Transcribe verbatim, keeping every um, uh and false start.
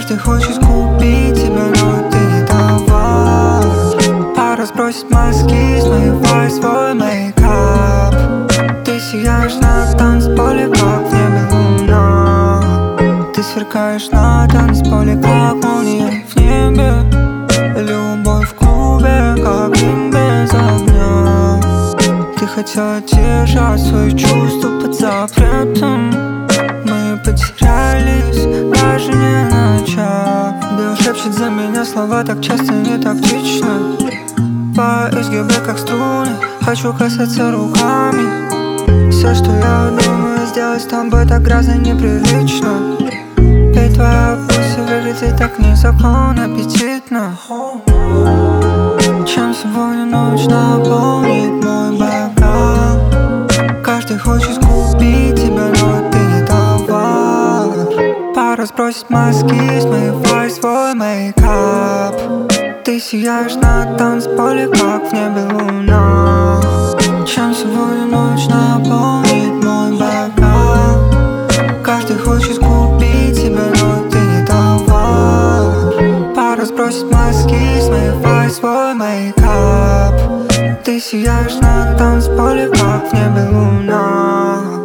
Каждый хочет купить тебя, но ты не товар. Пора сбросить мазки, смывай свой мейкап. Ты сияешь на танцполе, как в небе луна. Ты сверкаешь на танцполе, как молния в небе. Любовь в клубе, как дым без огня. Ты хотела держать свои чувства под запретом. Мы потерялись, даже не начав. Билл шепчет за меня слова так часто, не тактично. По изгибе, как струны, хочу касаться руками. Все, что я думаю сделать с тобой, так грязно и неприлично. Ведь твоя пусть выглядит так незаконно, аппетитно. Чем сегодня ночь наполнит мой бокал? Каждый хочет купить тебя, но ты не товар. Пора сбросить маски, смывай свой мейкап. Ты сияешь на танцполе, как в небе луна. Чем сегодня ночь наполнит мой бокал? Каждый хочет купить тебя, но ты не товар. Пора сбросить маски, смывай свой мейкап. Ты сияешь на танцполе, как в небе луна.